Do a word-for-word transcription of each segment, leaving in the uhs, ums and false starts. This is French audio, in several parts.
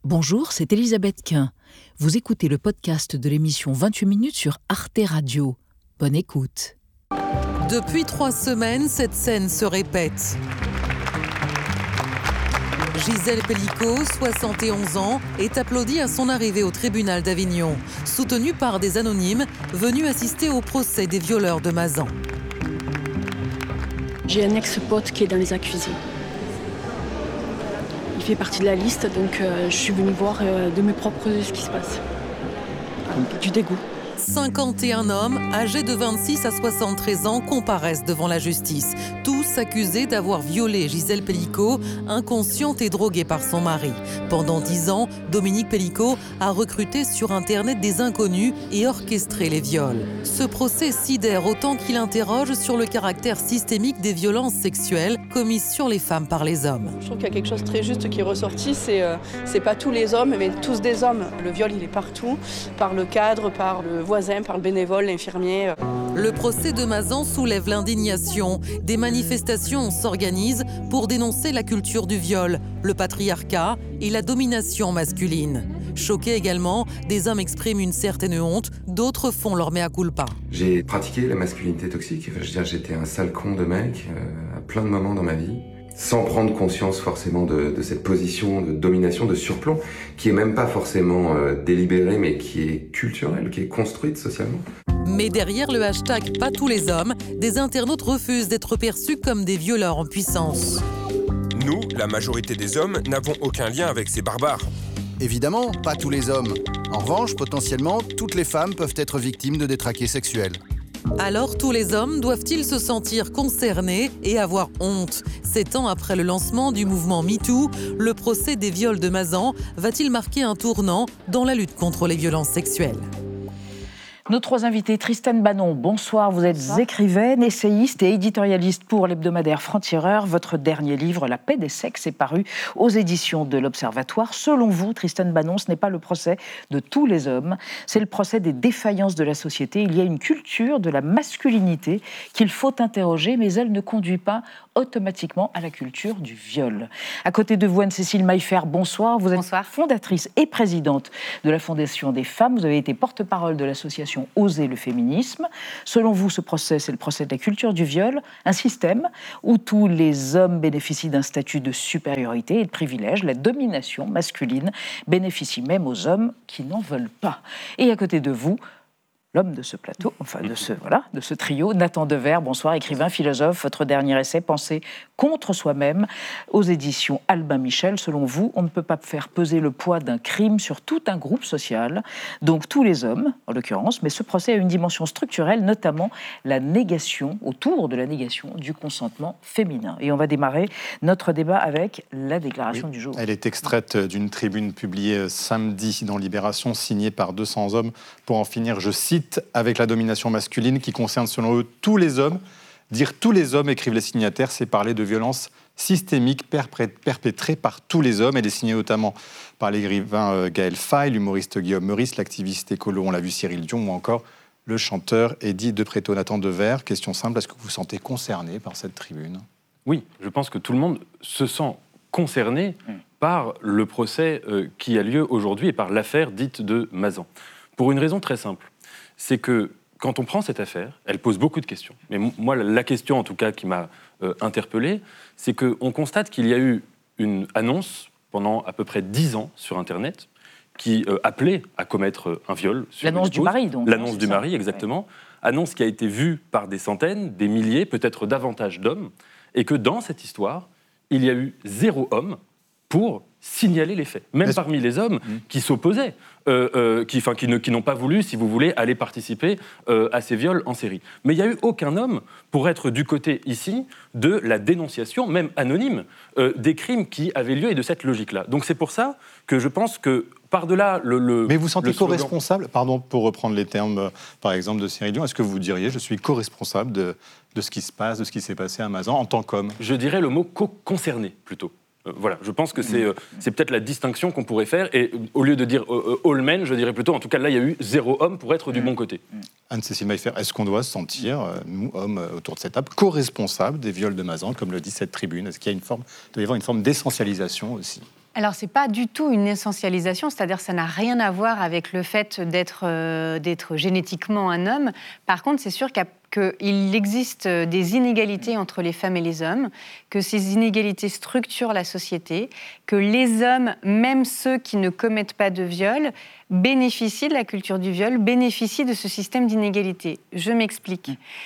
Bonjour, c'est Elisabeth Quint. Vous écoutez le podcast de l'émission vingt-huit minutes sur Arte Radio. Bonne écoute. Depuis trois semaines, cette scène se répète. Gisèle Pelicot, soixante et onze ans, est applaudie à son arrivée au tribunal d'Avignon, soutenue par des anonymes venus assister au procès des violeurs de Mazan. J'ai un ex-pote qui est dans les accusés. Il fait partie de la liste, donc euh, je suis venue voir euh, de mes propres yeux ce qui se passe. Du dégoût. cinquante et un hommes, âgés de vingt-six à soixante-treize ans, comparaissent devant la justice. Tous accusés d'avoir violé Gisèle Pelicot, inconsciente et droguée par son mari. Pendant dix ans, Dominique Pelicot a recruté sur Internet des inconnus et orchestré les viols. Ce procès sidère autant qu'il interroge sur le caractère systémique des violences sexuelles commises sur les femmes par les hommes. Je trouve qu'il y a quelque chose de très juste qui est ressorti, c'est, euh, c'est pas tous les hommes, mais tous des hommes. Le viol, il est partout, par le cadre, par le voisin, par le bénévole, l'infirmier. Le procès de Mazan soulève l'indignation. Des manifestations s'organisent pour dénoncer la culture du viol, le patriarcat et la domination masculine. Choqués également, des hommes expriment une certaine honte, d'autres font leur mea culpa. J'ai pratiqué la masculinité toxique, enfin, je veux dire, j'étais un sale con de mec euh, à plein de moments dans ma vie, sans prendre conscience forcément de, de cette position de domination, de surplomb, qui est même pas forcément euh, délibérée, mais qui est culturelle, qui est construite socialement. Mais derrière le hashtag « Pas tous les hommes », des internautes refusent d'être perçus comme des violeurs en puissance. Nous, la majorité des hommes, n'avons aucun lien avec ces barbares. Évidemment, pas tous les hommes. En revanche, potentiellement, toutes les femmes peuvent être victimes de détraqués sexuels. Alors, tous les hommes doivent-ils se sentir concernés et avoir honte ? Sept ans après le lancement du mouvement MeToo, le procès des viols de Mazan va-t-il marquer un tournant dans la lutte contre les violences sexuelles ? Nos trois invités, Tristane Banon, bonsoir. Vous êtes bonsoir. Écrivaine, essayiste et éditorialiste pour l'hebdomadaire Franc-Tireur. Votre dernier livre, La paix des sexes, est paru aux éditions de l'Observatoire. Selon vous, Tristane Banon, ce n'est pas le procès de tous les hommes, c'est le procès des défaillances de la société. Il y a une culture de la masculinité qu'il faut interroger, mais elle ne conduit pas automatiquement à la culture du viol. À côté de vous, Anne-Cécile Maillefer, bonsoir. Vous êtes bonsoir. Fondatrice et présidente de la Fondation des femmes. Vous avez été porte-parole de l'association Oser le féminisme. Selon vous, ce procès, c'est le procès de la culture du viol, un système où tous les hommes bénéficient d'un statut de supériorité et de privilège. La domination masculine bénéficie même aux hommes qui n'en veulent pas. Et à côté de vous, l'homme de ce plateau, enfin de ce, voilà, de ce trio, Nathan Dever, bonsoir, écrivain, philosophe, votre dernier essai, Penser contre soi-même, aux éditions Albin Michel. Selon vous, on ne peut pas faire peser le poids d'un crime sur tout un groupe social, donc tous les hommes, en l'occurrence, mais ce procès a une dimension structurelle, notamment la négation, autour de la négation du consentement féminin. Et on va démarrer notre débat avec la déclaration oui, du jour. Elle est extraite d'une tribune publiée samedi dans Libération, signée par deux cents hommes, pour en finir, je cite, avec la domination masculine qui concerne selon eux tous les hommes. Dire tous les hommes, écrivent les signataires, c'est parler de violences systémiques perpétrées par tous les hommes. Elle est signée notamment par l'écrivain Gaël Faye, l'humoriste Guillaume Meurice, l'activiste écolo, on l'a vu, Cyril Dion, ou encore le chanteur Eddy de Pretto. Nathan Dever, question simple, est-ce que vous vous sentez concerné par cette tribune ? Oui, je pense que tout le monde se sent concerné mmh. par le procès euh, qui a lieu aujourd'hui et par l'affaire dite de Mazan. Pour une raison très simple. C'est que quand on prend cette affaire, elle pose beaucoup de questions. Mais moi, la question, en tout cas, qui m'a euh, interpellé, c'est qu'on constate qu'il y a eu une annonce pendant à peu près dix ans sur Internet qui euh, appelait à commettre un viol. Sur L'annonce du mari, donc. L'annonce du mari, exactement. Ouais. Annonce qui a été vue par des centaines, des milliers, peut-être davantage d'hommes, et que dans cette histoire, il y a eu zéro homme pour signaler les faits, même Est-ce... parmi les hommes mmh. qui s'opposaient, euh, euh, qui, qui, ne, qui n'ont pas voulu, si vous voulez, aller participer euh, à ces viols en série. Mais il n'y a eu aucun homme pour être du côté, ici, de la dénonciation, même anonyme, euh, des crimes qui avaient lieu et de cette logique-là. Donc c'est pour ça que je pense que, par-delà le... le Mais vous sentez le slogan... co-responsable, pardon, pour reprendre les termes, euh, par exemple, de Cyril Dion, est-ce que vous diriez, je suis co-responsable de, de ce qui se passe, de ce qui s'est passé à Mazan, en tant qu'homme ? Je dirais le mot co-concerné, plutôt. Euh, voilà, je pense que c'est, euh, c'est peut-être la distinction qu'on pourrait faire. Et euh, au lieu de dire euh, euh, all men, je dirais plutôt, en tout cas là, il y a eu zéro homme pour être du bon côté. Anne-Cécile Maillefer, est-ce qu'on doit se sentir, euh, nous, hommes euh, autour de cette table, co-responsables des viols de Mazan, comme le dit cette tribune ? Est-ce qu'il y a une forme, il doit y avoir une forme d'essentialisation aussi ? Alors, ce n'est pas du tout une essentialisation, c'est-à-dire que ça n'a rien à voir avec le fait d'être, euh, d'être génétiquement un homme. Par contre, c'est sûr qu'il existe des inégalités entre les femmes et les hommes, que ces inégalités structurent la société, que les hommes, même ceux qui ne commettent pas de viol, bénéficient de la culture du viol, bénéficient de ce système d'inégalité. Je m'explique.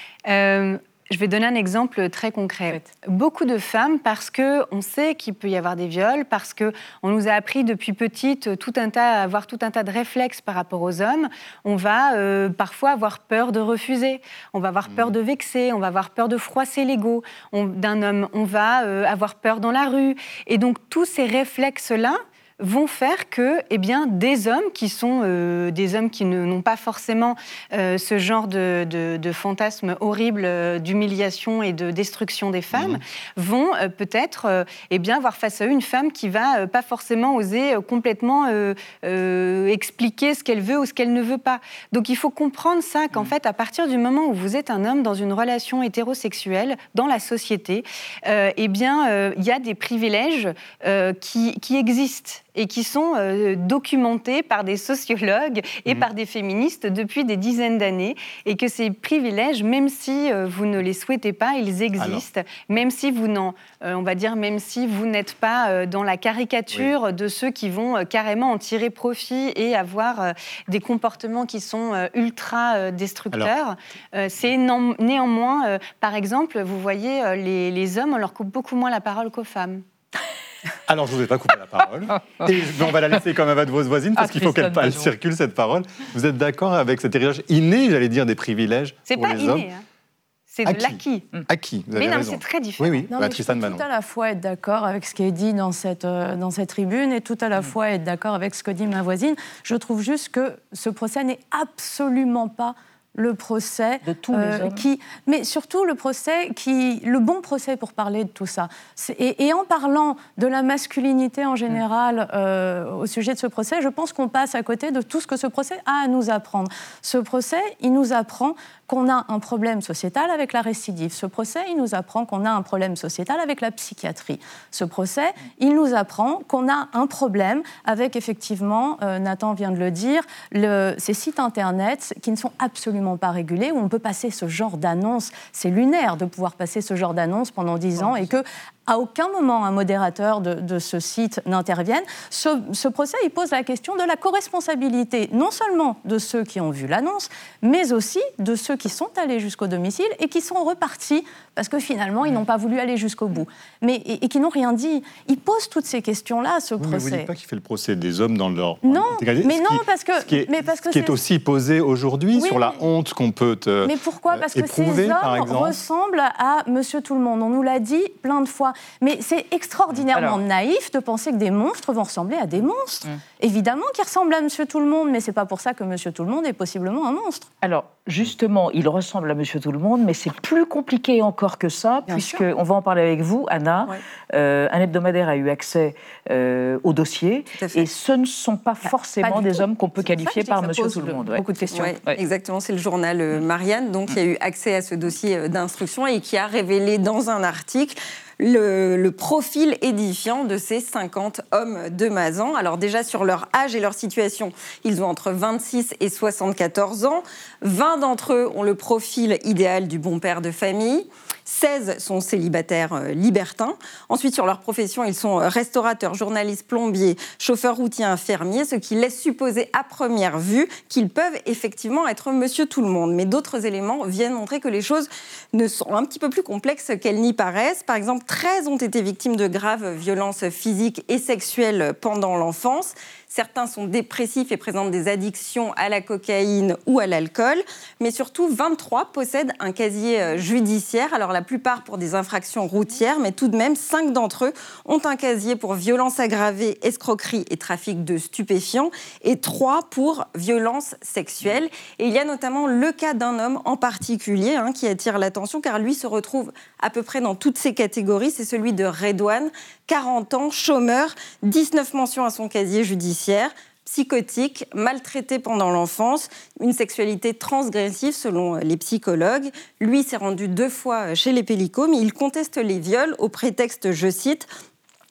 Euh, Je vais donner un exemple très concret. Beaucoup de femmes, parce qu'on sait qu'il peut y avoir des viols, parce qu'on nous a appris depuis petite tout un tas, à avoir tout un tas de réflexes par rapport aux hommes, on va euh, parfois avoir peur de refuser, on va avoir peur de vexer, on va avoir peur de froisser l'ego on, d'un homme, on va euh, avoir peur dans la rue. Et donc tous ces réflexes-là vont faire que eh bien, des hommes qui sont euh, des hommes qui ne, n'ont pas forcément euh, ce genre de, de, de fantasme horrible euh, d'humiliation et de destruction des femmes, mmh. vont euh, peut-être euh, eh bien, avoir face à eux une femme qui va euh, pas forcément oser euh, complètement euh, euh, expliquer ce qu'elle veut ou ce qu'elle ne veut pas. Donc il faut comprendre ça, qu'en mmh. fait, à partir du moment où vous êtes un homme dans une relation hétérosexuelle, dans la société, euh, eh bien, euh, il y a des privilèges euh, qui, qui existent et qui sont euh, documentés par des sociologues et mmh. par des féministes depuis des dizaines d'années, et que ces privilèges, même si euh, vous ne les souhaitez pas, ils existent, Alors. même si vous n'en, euh, on va dire, même si vous n'êtes pas euh, dans la caricature oui. de ceux qui vont euh, carrément en tirer profit et avoir euh, des comportements qui sont euh, ultra euh, destructeurs. Euh, c'est non, néanmoins, euh, par exemple, vous voyez, euh, les, les hommes, on leur coupe beaucoup moins la parole qu'aux femmes. Alors, je ne vous ai pas coupé la parole, et, mais on va la laisser quand même à votre voisine, parce ah, qu'il faut qu'elle elle circule, cette parole. Vous êtes d'accord avec cet héritage inné, j'allais dire, des privilèges c'est pour les inné, hommes hein. C'est de l'acquis. Acquis, vous avez mais non, raison. Mais c'est très différent. Oui, oui, non, bah, mais Tristan Banon. Je peux tout à la fois être d'accord avec ce qui est dit dans cette, euh, dans cette tribune, et tout à la mmh. fois être d'accord avec ce que dit ma voisine. Je trouve juste que ce procès n'est absolument pas le procès de tous euh, les hommes. Qui, mais surtout le procès qui, le bon procès pour parler de tout ça. Et, et en parlant de la masculinité en général euh, au sujet de ce procès, je pense qu'on passe à côté de tout ce que ce procès a à nous apprendre. Ce procès, il nous apprend qu'on a un problème sociétal avec la récidive. Ce procès, il nous apprend qu'on a un problème sociétal avec la psychiatrie. Ce procès, il nous apprend qu'on a un problème avec, effectivement, euh, Nathan vient de le dire, le, ces sites internet qui ne sont absolument pas régulés, où on peut passer ce genre d'annonces. C'est lunaire de pouvoir passer ce genre d'annonces pendant dix ans, et que à aucun moment un modérateur de, de ce site n'intervienne. Ce, ce procès, il pose la question de la co-responsabilité, non seulement de ceux qui ont vu l'annonce, mais aussi de ceux qui sont allés jusqu'au domicile et qui sont repartis parce que finalement, ils n'ont pas voulu aller jusqu'au bout, mais, et, et qui n'ont rien dit. Il pose toutes ces questions-là, ce oui, procès. Mais vous ne dites pas qu'il fait le procès des hommes dans leur non, intégralité. mais non, qui, parce que... Ce qui est, mais parce que ce qui est aussi posé aujourd'hui oui, sur la honte qu'on peut euh, Mais pourquoi ? Parce que éprouver, ces hommes ressemblent à Monsieur Tout-le-Monde. On nous l'a dit plein de fois. Mais c'est extraordinairement Alors. naïf de penser que des monstres vont ressembler à des monstres. Mmh. Évidemment qu'ils ressemblent à Monsieur Tout-le-Monde, mais c'est pas pour ça que Monsieur Tout-le-Monde est possiblement un monstre. Alors, justement, il ressemble à Monsieur Tout-le-Monde, mais c'est plus compliqué encore que ça, Bien puisque, sûr. on va en parler avec vous, Anna, ouais. euh, un hebdomadaire a eu accès euh, au dossier, et ce ne sont pas forcément pas des tout. hommes qu'on peut c'est qualifier par Monsieur Tout-le-Monde. Ouais. Beaucoup de questions. Ouais, ouais. Exactement, c'est le journal euh, Marianne, donc, mmh. qui a eu accès à ce dossier d'instruction et qui a révélé dans un article Le, le profil édifiant de ces cinquante hommes de Mazan. Alors déjà, sur leur âge et leur situation, ils ont entre vingt-six et soixante-quatorze ans. vingt d'entre eux ont le profil idéal du bon père de famille. seize sont célibataires euh, libertins. Ensuite, sur leur profession, ils sont restaurateurs, journalistes, plombiers, chauffeurs routiers, infirmiers, ce qui laisse supposer à première vue qu'ils peuvent effectivement être Monsieur Tout-le-Monde. Mais d'autres éléments viennent montrer que les choses ne sont un petit peu plus complexes qu'elles n'y paraissent. Par exemple, treize ont été victimes de graves violences physiques et sexuelles pendant l'enfance. Certains sont dépressifs et présentent des addictions à la cocaïne ou à l'alcool. Mais surtout, vingt-trois possèdent un casier judiciaire. Alors, la plupart pour des infractions routières, mais tout de même, cinq d'entre eux ont un casier pour violences aggravées, escroquerie et trafic de stupéfiants, et trois pour violences sexuelles. Et il y a notamment le cas d'un homme en particulier hein, qui attire l'attention, car lui se retrouve à peu près dans toutes ces catégories. C'est celui de Redouane, quarante ans, chômeur, dix-neuf mentions à son casier judiciaire, psychotique, maltraité pendant l'enfance, une sexualité transgressive selon les psychologues. Lui s'est rendu deux fois chez les Pélicos, mais il conteste les viols au prétexte, je cite,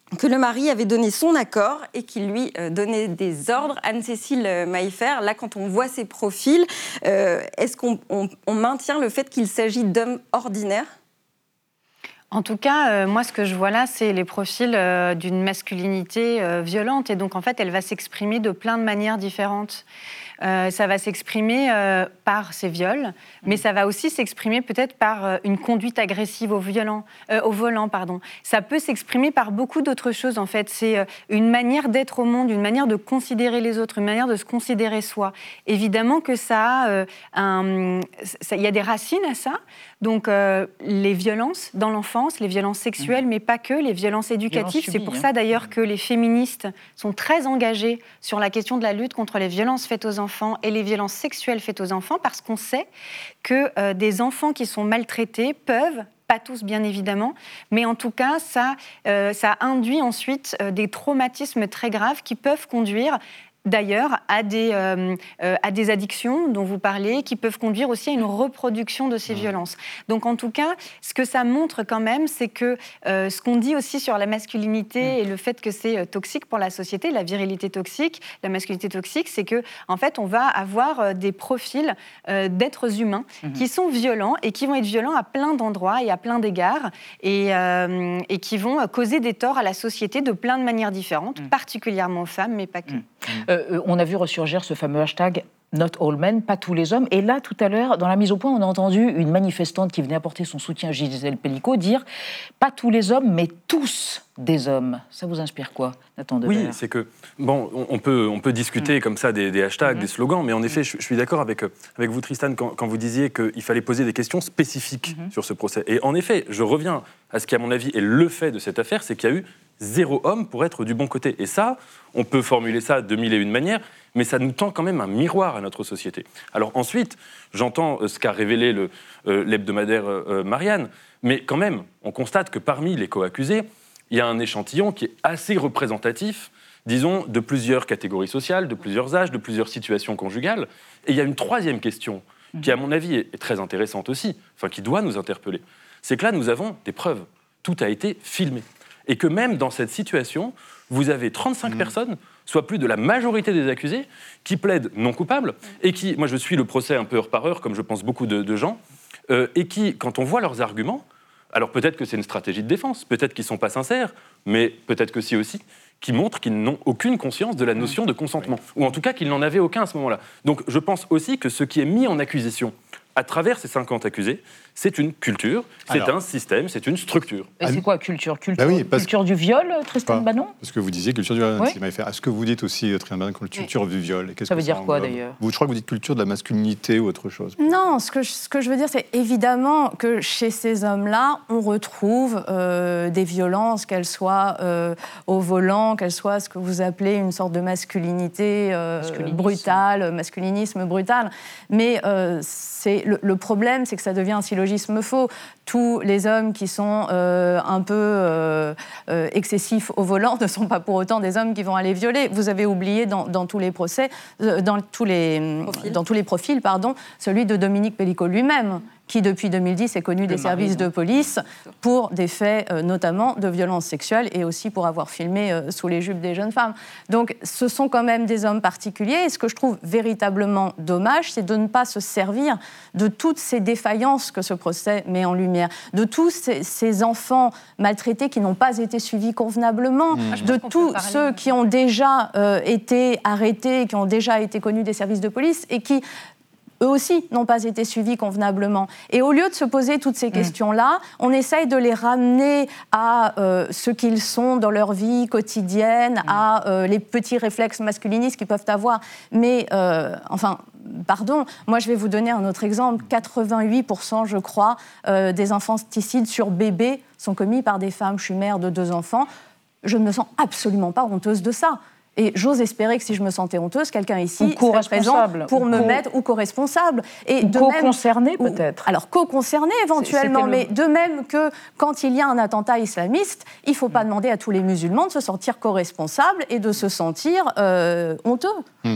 que le mari avait donné son accord et qu'il lui euh, donnait des ordres. Anne-Cécile Maillefer, là, quand on voit ces profils, euh, est-ce qu'on on, on maintient le fait qu'il s'agit d'hommes ordinaires ? En tout cas, euh, moi, ce que je vois là, c'est les profils euh, d'une masculinité euh, violente. Et donc, en fait, elle va s'exprimer de plein de manières différentes. Euh, ça va s'exprimer euh, par ces viols, mais ça va aussi s'exprimer peut-être par euh, une conduite agressive au, violent, euh, au volant. Pardon. Ça peut s'exprimer par beaucoup d'autres choses, en fait. C'est euh, une manière d'être au monde, une manière de considérer les autres, une manière de se considérer soi. Évidemment que ça a euh, un... Il y a des racines à ça. Donc, euh, les violences dans l'enfance, les violences sexuelles, mmh. mais pas que, les violences éducatives. Violences subies, c'est pour hein. ça, d'ailleurs, que les féministes sont très engagées sur la question de la lutte contre les violences faites aux enfants et les violences sexuelles faites aux enfants, parce qu'on sait que euh, des enfants qui sont maltraités peuvent, pas tous bien évidemment, mais en tout cas, ça, euh, ça induit ensuite euh, des traumatismes très graves qui peuvent conduire d'ailleurs à des, euh, euh, à des addictions dont vous parlez, qui peuvent conduire aussi à une reproduction de ces mmh. violences. Donc en tout cas, ce que ça montre quand même, c'est que euh, ce qu'on dit aussi sur la masculinité mmh. et le fait que c'est euh, toxique pour la société, la virilité toxique, la masculinité toxique, c'est que en fait, on va avoir euh, des profils euh, d'êtres humains mmh. qui sont violents et qui vont être violents à plein d'endroits et à plein d'égards et, euh, et qui vont causer des torts à la société de plein de manières différentes, mmh. particulièrement aux femmes, mais pas que. Mmh. Euh, on a vu ressurgir ce fameux hashtag Not all men, pas tous les hommes. Et là, tout à l'heure, dans la mise au point, on a entendu une manifestante qui venait apporter son soutien à Gisèle Pelicot dire pas tous les hommes, mais tous des hommes. Ça vous inspire quoi, Nathan Devers ? Oui, c'est que, bon, on peut, on peut discuter mmh. comme ça des, des hashtags, mmh. des slogans, mais en effet, je, je suis d'accord avec, avec vous, Tristan, quand, quand vous disiez qu'il fallait poser des questions spécifiques mmh. sur ce procès. Et en effet, je reviens à ce qui, à mon avis, est le fait de cette affaire, c'est qu'il y a eu zéro homme pour être du bon côté. Et ça, on peut formuler ça de mille et une manières, mais ça nous tend quand même un miroir à notre société. Alors ensuite, j'entends ce qu'a révélé le, euh, l'hebdomadaire euh, Marianne, mais quand même, on constate que parmi les co-accusés, il y a un échantillon qui est assez représentatif, disons, de plusieurs catégories sociales, de plusieurs âges, de plusieurs situations conjugales. Et il y a une troisième question, qui à mon avis est très intéressante aussi, enfin qui doit nous interpeller. C'est que là, nous avons des preuves. Tout a été filmé. Et que même dans cette situation, vous avez trente-cinq mmh. personnes, soit plus de la majorité des accusés, qui plaident non coupables, et qui, moi je suis le procès un peu heure par heure, comme je pense beaucoup de, de gens, euh, et qui, quand on voit leurs arguments, alors peut-être que c'est une stratégie de défense, peut-être qu'ils ne sont pas sincères, mais peut-être que c'est aussi qui montrent qu'ils n'ont aucune conscience de la notion de consentement, oui. ou en tout cas qu'ils n'en avaient aucun à ce moment-là. Donc je pense aussi que ce qui est mis en accusation à travers ces cinquante accusés, c'est une culture, c'est Alors, un système, c'est une structure. Et c'est quoi, culture Culture, bah oui, culture du viol, Tristan Banon ? Parce que vous disiez culture du viol, oui. est-ce que vous dites aussi, Tristan Banon, culture oui. du viol ? Qu'est-ce Ça veut que dire ça quoi, d'ailleurs ? vous, Je crois que vous dites culture de la masculinité ou autre chose. Non, ce que je, ce que je veux dire, c'est évidemment que chez ces hommes-là, on retrouve euh, des violences, qu'elles soient euh, au volant, qu'elles soient ce que vous appelez une sorte de masculinité euh, brutale, masculinisme brutal. Mais euh, c'est, le, le problème, c'est que ça devient un syllogisme faux. Tous les hommes qui sont euh, un peu euh, euh, excessifs au volant ne sont pas pour autant des hommes qui vont aller violer. Vous avez oublié dans, dans tous les procès, euh, dans, tous les, dans tous les profils, pardon, celui de Dominique Pelicot lui-même, qui depuis deux mille dix est connu des services de police pour des faits euh, notamment de violences sexuelles et aussi pour avoir filmé euh, sous les jupes des jeunes femmes. Donc ce sont quand même des hommes particuliers et ce que je trouve véritablement dommage, c'est de ne pas se servir de toutes ces défaillances que ce procès met en lumière, de tous ces, ces enfants maltraités qui n'ont pas été suivis convenablement, mmh. de tous ceux qui ont déjà euh, été arrêtés, qui ont déjà été connus des services de police et qui eux aussi n'ont pas été suivis convenablement. Et au lieu de se poser toutes ces questions-là, on essaye de les ramener à euh, ce qu'ils sont dans leur vie quotidienne, à euh, les petits réflexes masculinistes qu'ils peuvent avoir. Mais, euh, enfin, pardon, moi je vais vous donner un autre exemple. quatre-vingt-huit pour cent, je crois, euh, des infanticides sur bébés sont commis par des femmes. Je suis mère de deux enfants. Je ne me sens absolument pas honteuse de ça. Et j'ose espérer que si je me sentais honteuse, quelqu'un ici serait présent pour me co- mettre, ou co-responsable. Et ou de co-concerné même, peut-être. Ou, alors co-concerné éventuellement, mais de même que quand il y a un attentat islamiste, il ne faut pas mmh. demander à tous les musulmans de se sentir co-responsables et de se sentir euh, honteux. Mmh.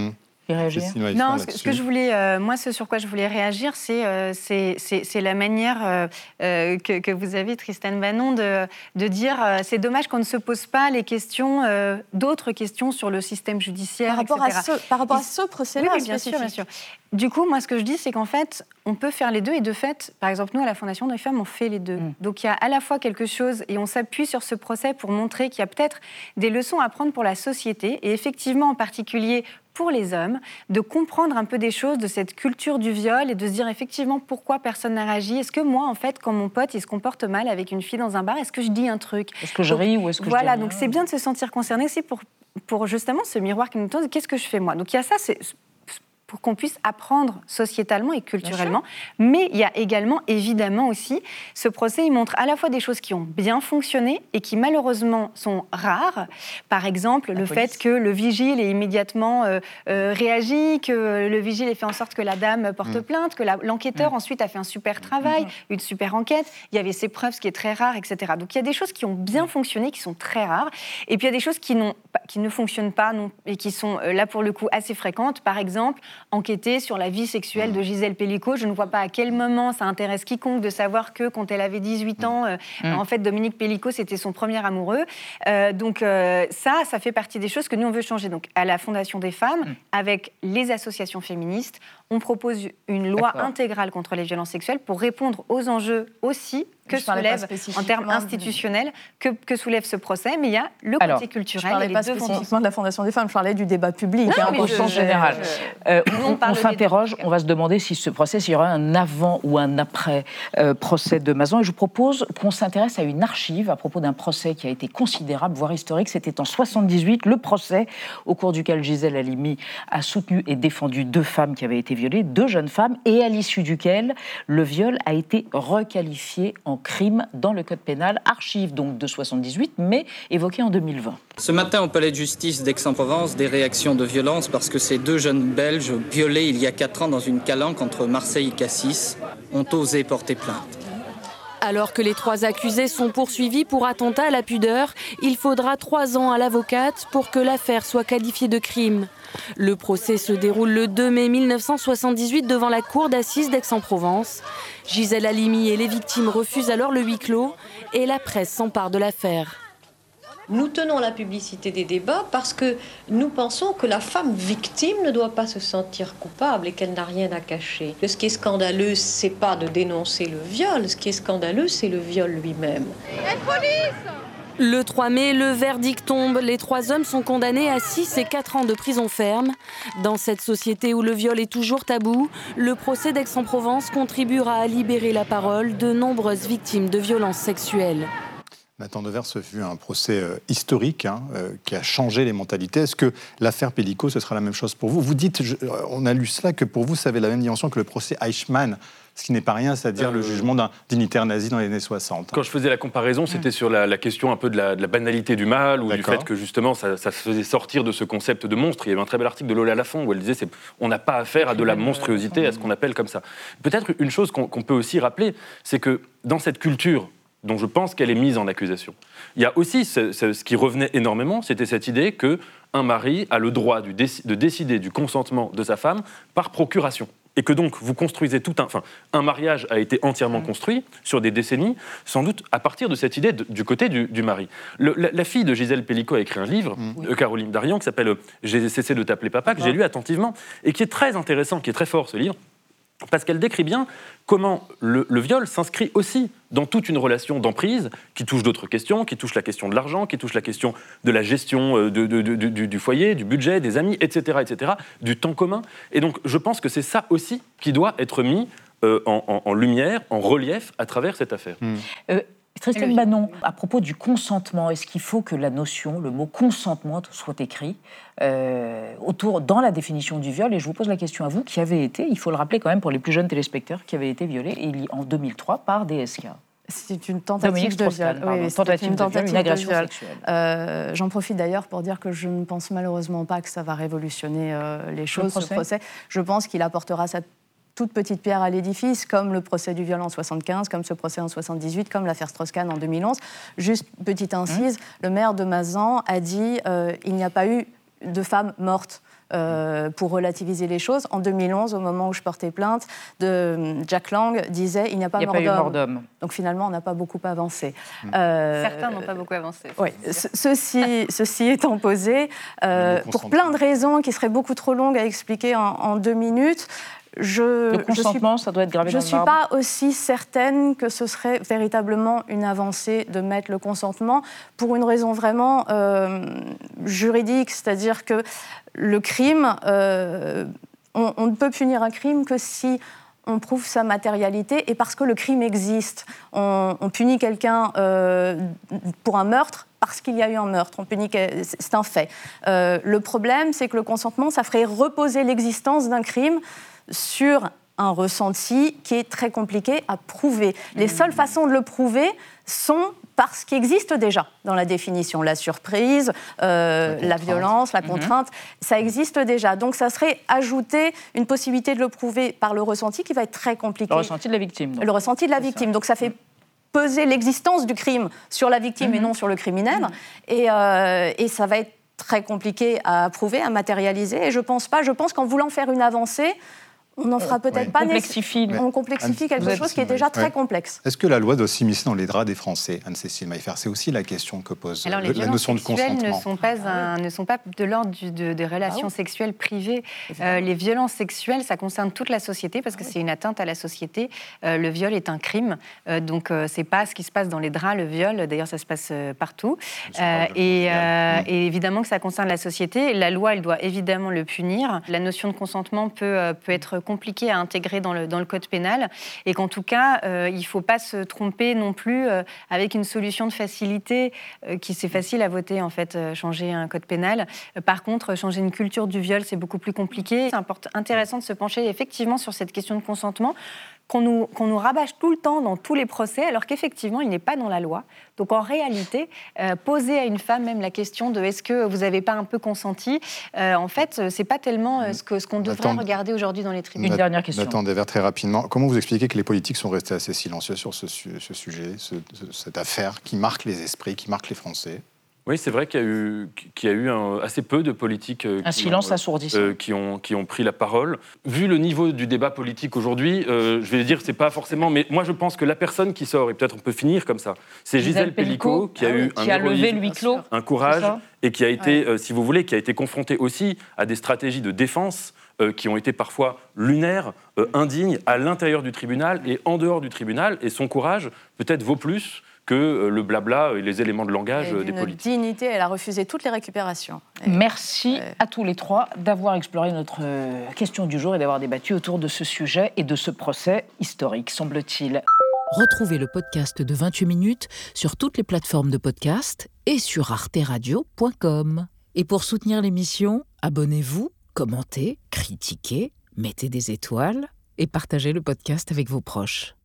réagir. Non, ce, ce que je voulais, euh, moi, ce sur quoi je voulais réagir, c'est euh, c'est, c'est, c'est la manière euh, euh, que, que vous avez, Tristan Banon, de, de dire euh, c'est dommage qu'on ne se pose pas les questions, euh, d'autres questions sur le système judiciaire, par rapport et cetera. À ce, par rapport à ce procès-là, oui, oui, bien sûr, bien sûr. Du coup, moi, ce que je dis, c'est qu'en fait, on peut faire les deux. Et de fait, par exemple, nous, à la Fondation des femmes, on fait les deux. Mm. Donc, il y a à la fois quelque chose, et on s'appuie sur ce procès pour montrer qu'il y a peut-être des leçons à prendre pour la société, et effectivement, en particulier pour les hommes, de comprendre un peu des choses de cette culture du viol et de se dire effectivement pourquoi personne n'a réagi. Est-ce que moi, en fait, quand mon pote il se comporte mal avec une fille dans un bar, est-ce que je dis un truc ? Est-ce que je ris ou est-ce que voilà, je dis rien ? Donc c'est bien de se sentir concerné aussi pour, pour justement ce miroir qui nous tend, qu'est-ce que je fais moi ? Donc il y a ça, c'est pour qu'on puisse apprendre sociétalement et culturellement. Mais il y a également, évidemment aussi, ce procès, il montre à la fois des choses qui ont bien fonctionné et qui malheureusement sont rares. Par exemple, la le police. fait que le vigile ait immédiatement euh, euh, réagi, que le vigile ait fait en sorte que la dame porte mmh. plainte, que la, l'enquêteur mmh. ensuite a fait un super travail, mmh. une super enquête. Il y avait ses preuves, ce qui est très rare, et cetera. Donc il y a des choses qui ont bien fonctionné, qui sont très rares. Et puis il y a des choses qui, n'ont, qui ne fonctionnent pas non, et qui sont euh, là pour le coup assez fréquentes. Par exemple, enquêter sur la vie sexuelle de Gisèle Pellicot. Je ne vois pas à quel moment ça intéresse quiconque de savoir que quand elle avait dix-huit ans, euh, mmh. en fait, Dominique Pellicot, c'était son premier amoureux. Euh, donc euh, ça, ça fait partie des choses que nous, on veut changer. Donc à la Fondation des femmes, mmh. avec les associations féministes, on propose une loi D'accord. intégrale contre les violences sexuelles pour répondre aux enjeux aussi que soulève, en termes institutionnels, que, que soulève ce procès, mais il y a le côté Alors, culturel. Je ne parlais pas spécifiquement de la Fondation des femmes, je parlais du débat public. Non, hein, au sens général. Je... Euh, on, on, on s'interroge, on va se demander si ce procès, s'il y aura un avant ou un après euh, procès de Mazan. Et je vous propose qu'on s'intéresse à une archive à propos d'un procès qui a été considérable, voire historique. C'était en soixante-dix-huit, le procès au cours duquel Gisèle Halimi a soutenu et défendu deux femmes qui avaient été violées, deux jeunes femmes, et à l'issue duquel le viol a été requalifié en crime dans le code pénal, archive donc de soixante-dix-huit, mais évoqué en deux mille vingt. Ce matin, au palais de justice d'Aix-en-Provence, des réactions de violence parce que ces deux jeunes Belges, violés il y a quatre ans dans une calanque entre Marseille et Cassis, ont osé porter plainte. Alors que les trois accusés sont poursuivis pour attentat à la pudeur, il faudra trois ans à l'avocate pour que l'affaire soit qualifiée de crime. Le procès se déroule le deux mai mille neuf cent soixante-dix-huit devant la cour d'assises d'Aix-en-Provence. Gisèle Halimi et les victimes refusent alors le huis clos et la presse s'empare de l'affaire. Nous tenons la publicité des débats parce que nous pensons que la femme victime ne doit pas se sentir coupable et qu'elle n'a rien à cacher. Ce qui est scandaleux, c'est pas de dénoncer le viol, ce qui est scandaleux, c'est le viol lui-même. La police ! Le trois mai, le verdict tombe. Les trois hommes sont condamnés à six et quatre ans de prison ferme. Dans cette société où le viol est toujours tabou, le procès d'Aix-en-Provence contribuera à libérer la parole de nombreuses victimes de violences sexuelles. Nathan Devers, ce fut un procès euh, historique hein, euh, qui a changé les mentalités. Est-ce que l'affaire Pellicot, ce sera la même chose pour vous ? Vous dites, je, on a lu cela, que pour vous, ça avait la même dimension que le procès Eichmann, ce qui n'est pas rien, c'est-à-dire euh, le jugement d'un dignitaire nazi dans les années soixante. Quand je faisais la comparaison, c'était mmh. sur la, la question un peu de la, de la banalité du mal, ou D'accord. du fait que justement, ça, ça se faisait sortir de ce concept de monstre. Il y avait un très bel article de Lola Lafont où elle disait c'est, on n'a pas affaire à de la monstruosité, à ce qu'on appelle comme ça. Peut-être une chose qu'on, qu'on peut aussi rappeler, c'est que dans cette culture dont je pense qu'elle est mise en accusation. Il y a aussi ce, ce, ce qui revenait énormément, c'était cette idée qu'un mari a le droit du, de décider du consentement de sa femme par procuration. Et que donc vous construisez tout un... Enfin, un mariage a été entièrement construit sur des décennies, sans doute à partir de cette idée de, du côté du, du mari. Le, la, la fille de Gisèle Pellicot a écrit un livre, mmh. de Caroline Darion, qui s'appelle « J'ai cessé de t'appeler papa », que j'ai lu attentivement, et qui est très intéressant, qui est très fort, ce livre, parce qu'elle décrit bien comment le, le viol s'inscrit aussi dans toute une relation d'emprise qui touche d'autres questions, qui touche la question de l'argent, qui touche la question de la gestion de, de, de, du, du foyer, du budget, des amis, et cetera, et cetera, du temps commun. Et donc, je pense que c'est ça aussi qui doit être mis euh, en, en, en lumière, en relief, à travers cette affaire. Mmh. Euh, Tristan Banon, à propos du consentement, est-ce qu'il faut que la notion, le mot consentement soit écrit euh, autour, dans la définition du viol ? Et je vous pose la question à vous, qui avez été, il faut le rappeler quand même pour les plus jeunes téléspectateurs, qui avaient été violés en deux mille trois par D S K. C'est une tentative de viol. Pardon, oui, tentative une tentative de viol, une agression sexuelle. Euh, j'en profite d'ailleurs pour dire que je ne pense malheureusement pas que ça va révolutionner euh, les choses, ce procès. Je pense qu'il apportera sa toute petite pierre à l'édifice, comme le procès du viol en soixante-quinze, comme ce procès en soixante-dix-huit, comme l'affaire Strauss-Kahn en deux mille onze. Juste petite incise, mmh. le maire de Mazan a dit euh, il n'y a pas eu de femmes mortes. Euh, pour relativiser les choses. En deux mille onze, au moment où je portais plainte, de Jack Lang disait « il n'y a pas, il n'y a pas eu mort d'homme ». Donc finalement, on n'a pas beaucoup avancé. Mmh. Euh, Certains n'ont pas beaucoup avancé. Oui, ce, ceci, ceci étant posé, euh, pour plein de raisons qui seraient beaucoup trop longues à expliquer en, en deux minutes, je, le consentement, je suis, ça doit être gravé je dans le suis marbre. pas aussi certaine que ce serait véritablement une avancée de mettre le consentement pour une raison vraiment euh, juridique, c'est-à-dire que le crime, euh, on, on ne peut punir un crime que si on prouve sa matérialité et parce que le crime existe. On, on punit quelqu'un euh, pour un meurtre parce qu'il y a eu un meurtre. On punit, c'est un fait. Euh, le problème, c'est que le consentement, ça ferait reposer l'existence d'un crime sur un ressenti qui est très compliqué à prouver. Les mmh. seules façons de le prouver sont par ce qui existe déjà dans la définition. La surprise, euh, la, la violence, la contrainte, mmh. ça existe déjà. Donc ça serait ajouter une possibilité de le prouver par le ressenti qui va être très compliqué. Le ressenti de la victime. Donc. Le ressenti de la victime. Ça. Donc ça fait peser l'existence du crime sur la victime mmh. et non sur le criminel. Mmh. Et, euh, et ça va être très compliqué à prouver, à matérialiser. Et je pense pas, je pense qu'en voulant faire une avancée, on n'en fera peut-être oui. pas complexifie. On complexifie quelque chose qui est déjà très ouais. complexe. Est-ce que la loi doit s'immiscer dans les draps des Français, Anne-Cécile Maillefert ? C'est aussi la question que pose Alors, le, la notion de consentement. Ne sont pas, un, ne sont pas de l'ordre du, de, des relations ah oui. sexuelles privées. Euh, les violences sexuelles, ça concerne toute la société parce que ah oui. c'est une atteinte à la société. Euh, le viol est un crime, euh, donc euh, c'est pas ce qui se passe dans les draps. Le viol, d'ailleurs, ça se passe euh, partout. Euh, et, euh, et évidemment que ça concerne la société. La loi, elle doit évidemment le punir. La notion de consentement peut, euh, peut être compliquée à intégrer Dans le, dans le code pénal, et qu'en tout cas, euh, il ne faut pas se tromper non plus euh, avec une solution de facilité, euh, qui c'est facile à voter, en fait, euh, changer un code pénal. Euh, par contre, changer une culture du viol, c'est beaucoup plus compliqué. C'est important, intéressant de se pencher effectivement sur cette question de consentement, qu'on nous, qu'on nous rabâche tout le temps dans tous les procès, alors qu'effectivement, il n'est pas dans la loi. Donc en réalité, euh, poser à une femme même la question de est-ce que vous n'avez pas un peu consenti, euh, en fait, c'est pas tellement euh, ce, que, ce qu'on devrait Attends, regarder aujourd'hui dans les tribunaux. Une dernière question. Nathan Dever, très rapidement. Comment vous expliquez que les politiques sont restés assez silencieux sur ce, ce sujet, ce, cette affaire qui marque les esprits, qui marque les Français ? Oui, c'est vrai qu'il y a eu, qu'il y a eu un, assez peu de politiques euh, un qui, silence ont, assourdissant. Euh, qui, ont, qui ont pris la parole. Vu le niveau du débat politique aujourd'hui, euh, je vais dire, c'est pas forcément... Mais moi, je pense que la personne qui sort, et peut-être on peut finir comme ça, c'est Gisèle, Gisèle Pelicot, qui a ah, eu qui un a levé le huis clos, un courage, et qui a été, ouais. euh, si vous voulez, qui a été confrontée aussi à des stratégies de défense euh, qui ont été parfois lunaires, euh, indignes, à l'intérieur du tribunal et en dehors du tribunal. Et son courage, peut-être, vaut plus que le blabla et les éléments de langage et des politiques. Dignité, elle a refusé toutes les récupérations. Et Merci euh... à tous les trois d'avoir exploré notre question du jour et d'avoir débattu autour de ce sujet et de ce procès historique, semble-t-il. Retrouvez le podcast de vingt-huit minutes sur toutes les plateformes de podcast et sur arte radio point com. Et pour soutenir l'émission, abonnez-vous, commentez, critiquez, mettez des étoiles et partagez le podcast avec vos proches.